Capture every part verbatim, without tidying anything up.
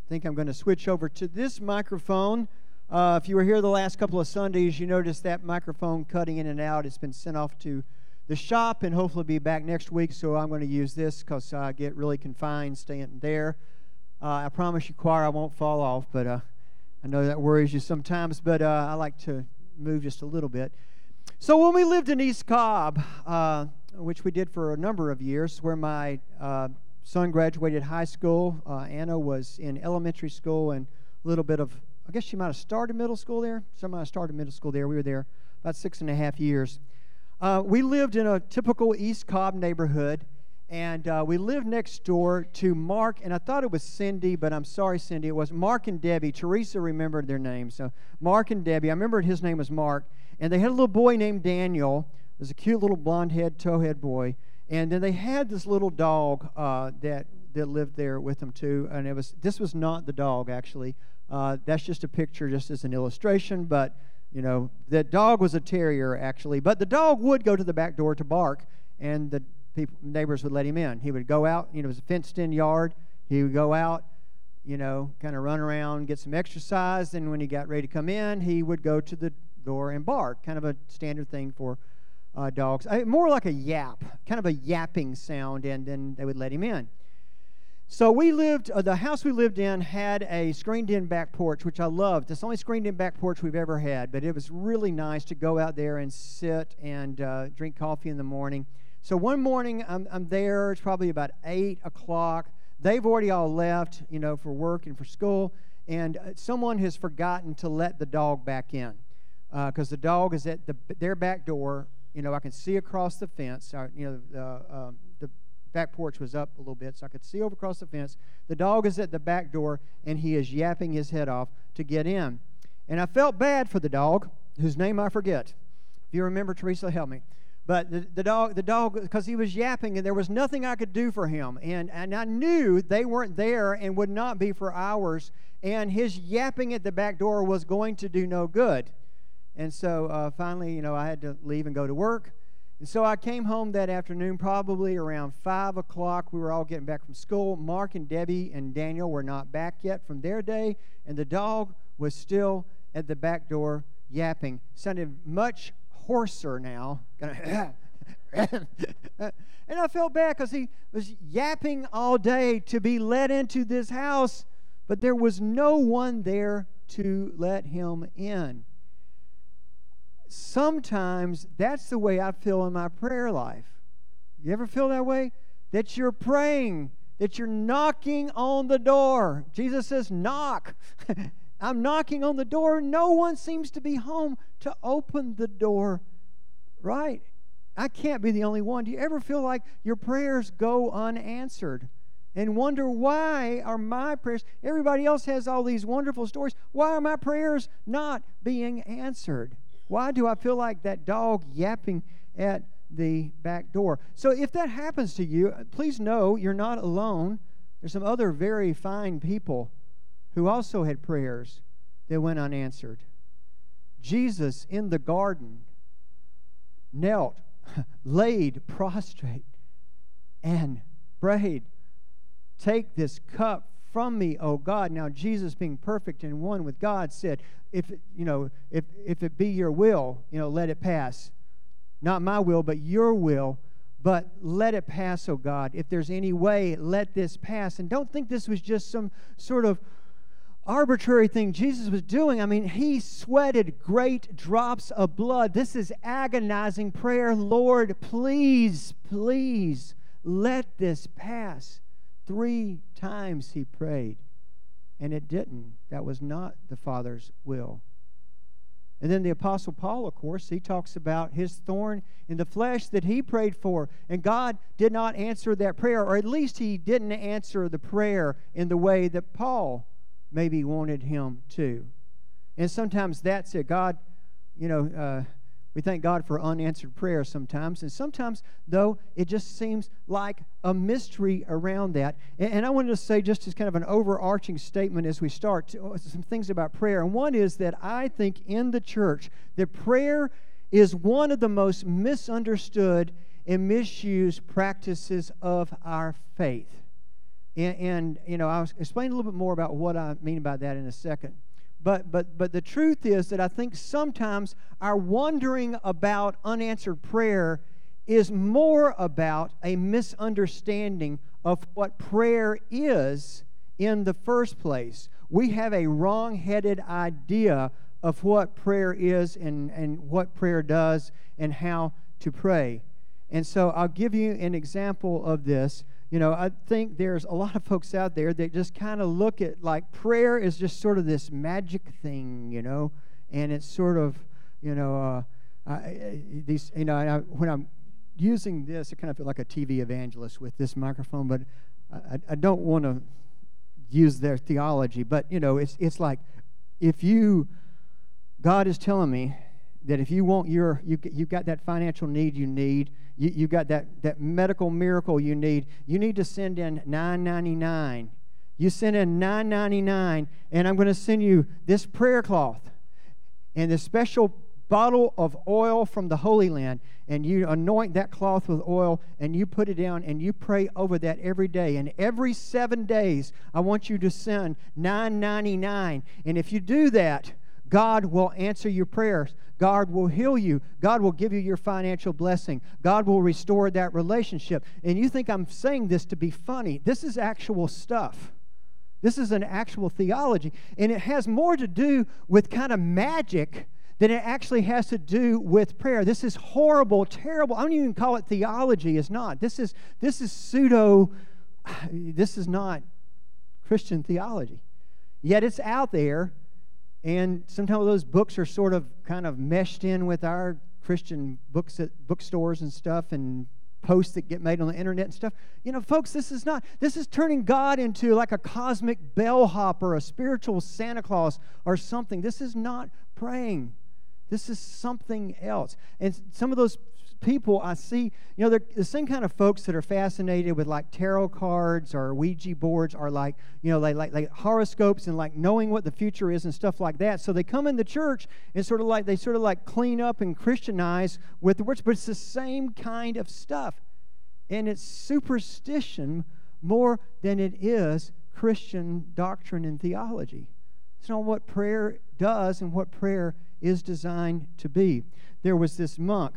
think I'm going to switch over to this microphone. Uh, if you were here the last couple of Sundays, you noticed that microphone cutting in and out. It's been sent off to the shop and hopefully be back next week, so I'm going to use this because I get really confined staying there. Uh, I promise you, choir, I won't fall off, but uh, I know that worries you sometimes, but uh, I like to move just a little bit. So when we lived in East Cobb, uh, which we did for a number of years, where my uh, son graduated high school, uh, Anna was in elementary school and a little bit of, I guess she might have started middle school there. Some might have started middle school there. We were there about six and a half years. Uh, we lived in a typical East Cobb neighborhood, and uh, we lived next door to Mark, and I thought it was Cindy, but I'm sorry, Cindy. It was Mark and Debbie. Teresa remembered their names. So Mark and Debbie. I remembered his name was Mark, and they had a little boy named Daniel. It was a cute little blonde-head, tow-head boy, and then they had this little dog uh, that that lived there with them too. And it was this was not the dog actually. Uh, that's just a picture, just as an illustration, but. You know, the dog was a terrier, actually. But the dog would go to the back door to bark, and the people, neighbors would let him in. He would go out. You know, it was a fenced-in yard. He would go out, you know, kind of run around, get some exercise. And when he got ready to come in, he would go to the door and bark, kind of a standard thing for uh, dogs. I, more like a yap, kind of a yapping sound, and then they would let him in. So we lived, uh, the house we lived in had a screened-in back porch, which I loved. It's the only screened-in back porch we've ever had, but it was really nice to go out there and sit and uh, drink coffee in the morning. So one morning, I'm, I'm there. It's probably about eight o'clock. They've already all left, you know, for work and for school, and uh, someone has forgotten to let the dog back in because uh, the dog is at the, their back door. You know, I can see across the fence, uh, you know, the, uh, the back porch was up a little bit, so I could see over across the fence. The dog is at the back door, and he is yapping his head off to get in. And I felt bad for the dog, whose name I forget. If you remember, Teresa, help me. But the, the dog, the dog, because he was yapping, and there was nothing I could do for him. And, and I knew they weren't there and would not be for hours, and his yapping at the back door was going to do no good. And so uh, finally, you know, I had to leave and go to work. And so I came home that afternoon, probably around five o'clock. We were all getting back from school. Mark and Debbie and Daniel were not back yet from their day, and the dog was still at the back door yapping. Sounded much hoarser now. And I felt bad because he was yapping all day to be let into this house, but there was no one there to let him in. Sometimes that's the way I feel in my prayer life. You ever feel that way? That you're praying, that you're knocking on the door. Jesus says, knock. I'm knocking on the door. No one seems to be home to open the door. Right? I can't be the only one. Do you ever feel like your prayers go unanswered and wonder, why are my prayers, everybody else has all these wonderful stories, why are my prayers not being answered? Why do I feel like that dog yapping at the back door? So if that happens to you, please know you're not alone. There's some other very fine people who also had prayers that went unanswered. Jesus in the garden knelt, laid prostrate, and prayed, take this cup from me, O God. Now Jesus, being perfect and one with God, said, if it, you know, if if it be your will, you know, let it pass. Not my will, but your will. But let it pass, O God. If there's any way, let this pass. And don't think this was just some sort of arbitrary thing Jesus was doing. I mean, he sweated great drops of blood. This is agonizing prayer. Lord, please, please, let this pass. Three times he prayed, and it didn't. That was not the Father's will. And then the Apostle Paul, of course, he talks about his thorn in the flesh that he prayed for, and God did not answer that prayer, or at least he didn't answer the prayer in the way that Paul maybe wanted him to. And sometimes that's it. God, you know, uh, we thank God for unanswered prayers sometimes. And sometimes, though, it just seems like a mystery around that. And, and I wanted to say, just as kind of an overarching statement as we start, some things about prayer. And one is that I think in the church that prayer is one of the most misunderstood and misused practices of our faith. And, and you know, I'll explain a little bit more about what I mean by that in a second. But but but the truth is that I think sometimes our wondering about unanswered prayer is more about a misunderstanding of what prayer is in the first place. We have a wrong-headed idea of what prayer is and, and what prayer does and how to pray. And so I'll give you an example of this. You know, I think there's a lot of folks out there that just kind of look at, like, prayer is just sort of this magic thing, you know, and it's sort of, you know, uh, I, these, you know, I, when I'm using this, I kind of feel like a T V evangelist with this microphone, but I, I don't want to use their theology, but, you know, it's it's like if you, God is telling me that if you want your, you you got that financial need you need, you you got that, that medical miracle you need, you need to send in nine ninety-nine. You send in nine ninety-nine, and I'm going to send you this prayer cloth and this special bottle of oil from the Holy Land, and you anoint that cloth with oil, and you put it down, and you pray over that every day. And every seven days, I want you to send nine ninety-nine. And if you do that, God will answer your prayers. God will heal you. God will give you your financial blessing. God will restore that relationship. And you think I'm saying this to be funny. This is actual stuff. This is an actual theology. And it has more to do with kind of magic than it actually has to do with prayer. This is horrible, terrible. I don't even call it theology. It's not. This is this is pseudo, this is not Christian theology. Yet it's out there, and sometimes those books are sort of kind of meshed in with our Christian books at bookstores and stuff, and posts that get made on the internet and stuff. You know, folks, this is not, this is turning God into like a cosmic bellhop or a spiritual Santa Claus or something. This is not praying. This is something else. And some of those people I see, you know, they're the same kind of folks that are fascinated with like tarot cards or Ouija boards or like, you know, like, like, like horoscopes and like knowing what the future is and stuff like that. So they come in the church and sort of like, they sort of like clean up and Christianize with the words, but it's the same kind of stuff. And it's superstition more than it is Christian doctrine and theology. It's not what prayer does and what prayer is designed to be. There was this monk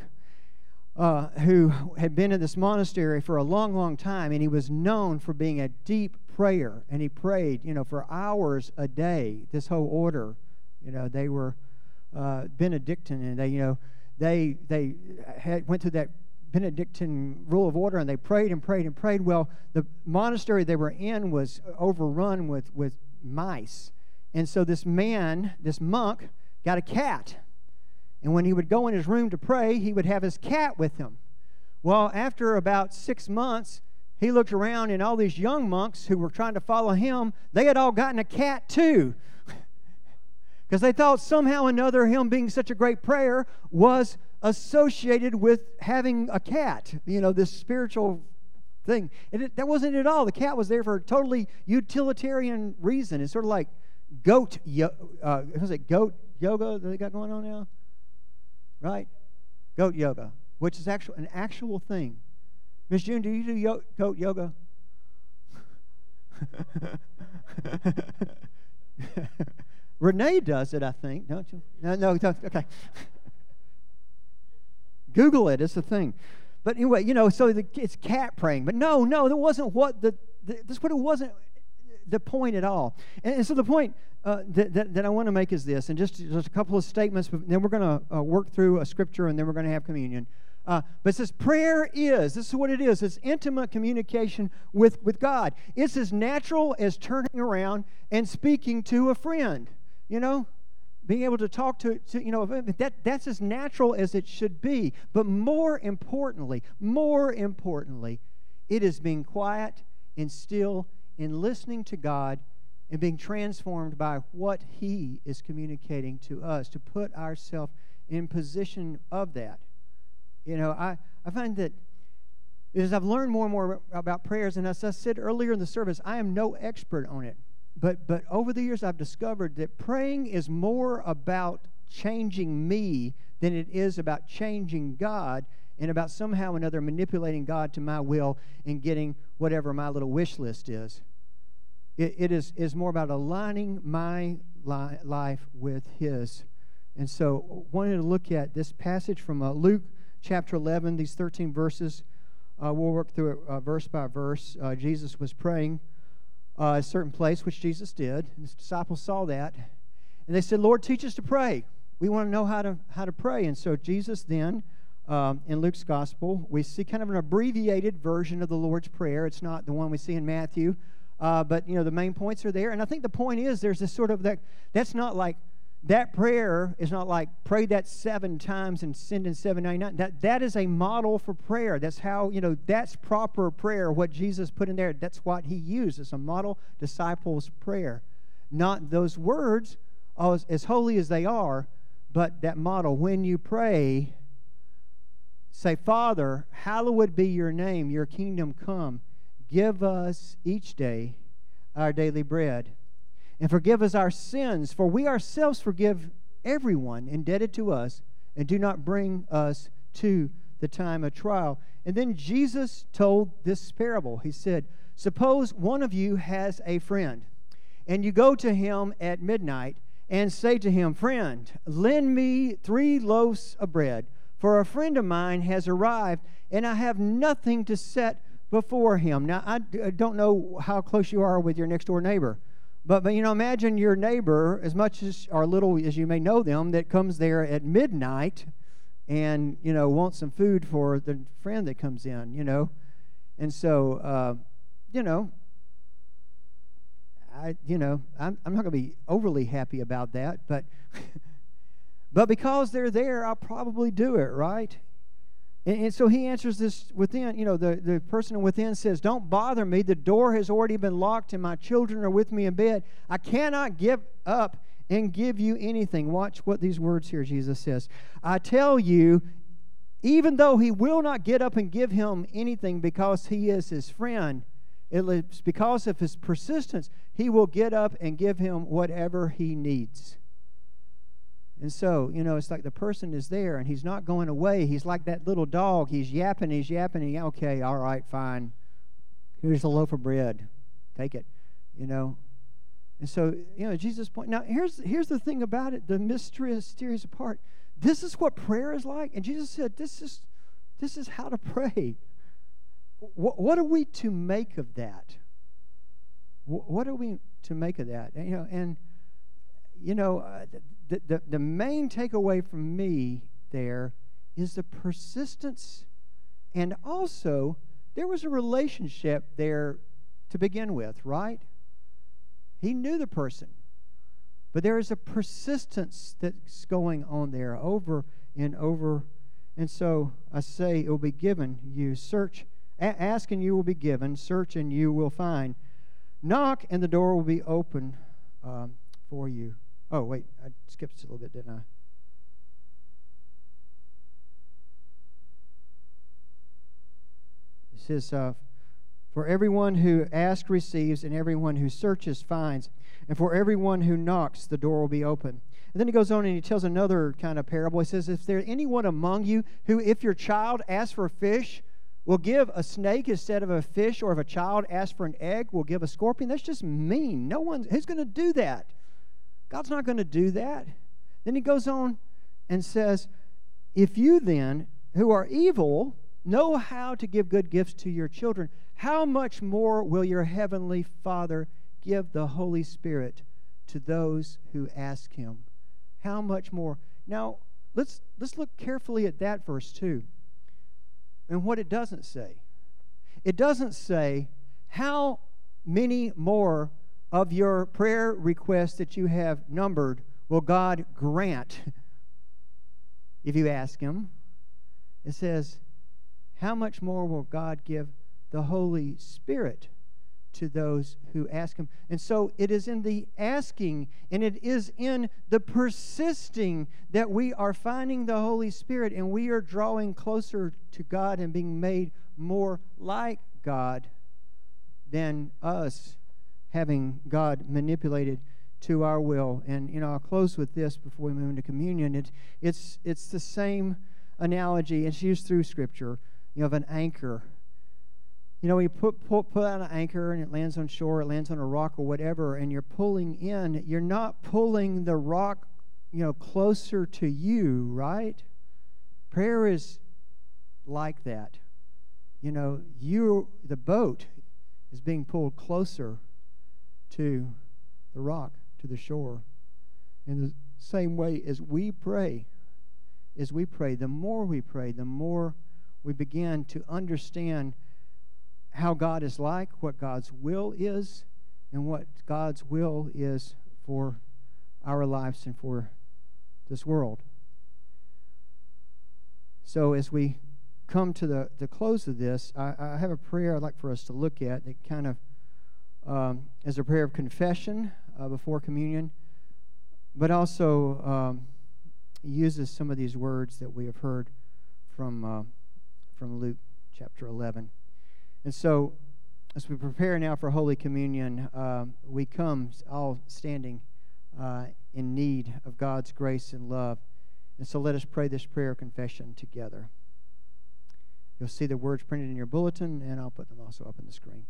uh, who had been in this monastery for a long, long time, and he was known for being a deep prayer, and he prayed, you know, for hours a day. This whole order, you know, they were uh, Benedictine, and they, you know, they they had went through that Benedictine rule of order, and they prayed and prayed and prayed. Well, the monastery they were in was overrun with with mice, and so this man, this monk, got a cat. And when he would go in his room to pray, he would have his cat with him. Well, after about six months, he looked around, and all these young monks who were trying to follow him, they had all gotten a cat too. Because they thought somehow or another him being such a great prayer was associated with having a cat, you know, this spiritual thing. And it, that wasn't it at all. The cat was there for a totally utilitarian reason. It's sort of like goat, uh, was it goat yoga that they got going on now? Right? Goat yoga, which is actual an actual thing. Miss June, do you do yo- goat yoga? Renee does it, I think, don't you? No, no, don't, okay. Google it, it's a thing. But anyway, you know, so the, it's cat praying. But no, no, that wasn't what the, the this what it wasn't the point at all. And, and so the point uh, that, that, that I want to make is this, and just, just a couple of statements, but then we're going to uh, work through a scripture, and then we're going to have communion. Uh, but it says prayer is, this is what it is, it's intimate communication with, with God. It's as natural as turning around and speaking to a friend, you know, being able to talk to, to you know, that, that's as natural as it should be. But more importantly, more importantly, it is being quiet and still and listening to God and being transformed by what He is communicating to us, to put ourselves in position of that. You know, I, I find that as I've learned more and more about prayers, and as I said earlier in the service, I am no expert on it. But but over the years, I've discovered that praying is more about changing me than it is about changing God, and about somehow or another manipulating God to my will and getting whatever my little wish list is. It, it is, is more about aligning my li- life with His. And so I wanted to look at this passage from uh, Luke chapter eleven, these thirteen verses. Uh, we'll work through it uh, verse by verse. Uh, Jesus was praying uh, a certain place, which Jesus did. And His disciples saw that. And they said, Lord, teach us to pray. We want to know how to how to pray. And so Jesus then, um, in Luke's gospel, we see kind of an abbreviated version of the Lord's Prayer. It's not the one we see in Matthew. Uh, but, you know, the main points are there. And I think the point is there's this sort of, that that's not like, that prayer is not like pray that seven times and send in seven ninety-nine. That, that is a model for prayer. That's how, you know, that's proper prayer. What Jesus put in there, that's what He used. It's a model disciples' prayer. Not those words, as, as holy as they are, but that model. When you pray, say, Father, hallowed be your name, your kingdom come. Give us each day our daily bread. And forgive us our sins, for we ourselves forgive everyone indebted to us, and do not bring us to the time of trial. And then Jesus told this parable. He said, suppose one of you has a friend, and you go to him at midnight and say to him, friend, lend me three loaves of bread, for a friend of mine has arrived, and I have nothing to set before him. Now, I don't know how close you are with your next-door neighbor. But, but, you know, imagine your neighbor, as much as or little as you may know them, that comes there at midnight and, you know, wants some food for the friend that comes in, you know. And so, uh, you know, I, you know, I'm, I'm not going to be overly happy about that. But, but because they're there, I'll probably do it, right? And, and so he answers this within, you know, the, the person within says, don't bother me. The door has already been locked and my children are with me in bed. I cannot give up and give you anything. Watch what these words here Jesus says. I tell you, even though he will not get up and give him anything because he is his friend, it's because of his persistence, he will get up and give him whatever he needs. And so, you know, it's like the person is there and he's not going away. He's like that little dog. He's yapping, he's yapping. He, okay, all right, fine. Here's a loaf of bread. Take it, you know. And so, you know, Jesus' point. Now, here's here's the thing about it, the mysterious, mysterious part. This is what prayer is like. And Jesus said, this is this is how to pray. What, what are we to make of that? What, what are we to make of that? And, you know, and, you know, uh, the, the, the main takeaway from me there is the persistence, and also there was a relationship there to begin with, right? He knew the person, but there is a persistence that's going on there over and over. And so I say it will be given you. Search, a- ask and you will be given. Search and you will find. Knock and the door will be open um, for you. Oh, wait, I skipped a little bit, didn't I? It says, uh, for everyone who asks receives, and everyone who searches finds, and for everyone who knocks, the door will be open. And then he goes on and he tells another kind of parable. He says, if there anyone among you who, if your child asks for a fish, will give a snake instead of a fish, or if a child asks for an egg, will give a scorpion, that's just mean. No one, who's going to do that? God's not going to do that. Then he goes on and says, if you then, who are evil, know how to give good gifts to your children, how much more will your heavenly Father give the Holy Spirit to those who ask him? How much more? Now, let's let's look carefully at that verse too, and what it doesn't say. It doesn't say how many more of your prayer requests that you have numbered will God grant if you ask him. It says, how much more will God give the Holy Spirit to those who ask him? And so it is in the asking and it is in the persisting that we are finding the Holy Spirit, and we are drawing closer to God and being made more like God than us having God manipulated to our will. And, you know, I'll close with this before we move into communion. It, it's, it's the same analogy. It's used through Scripture, you know, of an anchor. You know, you put, put, put out an anchor and it lands on shore, it lands on a rock or whatever, and you're pulling in. You're not pulling the rock, you know, closer to you, right? Prayer is like that. You know, you, the boat is being pulled closer to the rock, to the shore. In the same way as we pray, as we pray, the more we pray, the more we begin to understand how God is like, what God's will is, and what God's will is for our lives and for this world. So as we come to the, the close of this, I, I have a prayer I'd like for us to look at that kind of um, is a prayer of confession uh, before communion, but also um, uses some of these words that we have heard from uh, from Luke chapter eleven. And so, as we prepare now for Holy Communion, uh, we come all standing uh, in need of God's grace and love. And so let us pray this prayer of confession together. You'll see the words printed in your bulletin, and I'll put them also up on the screen.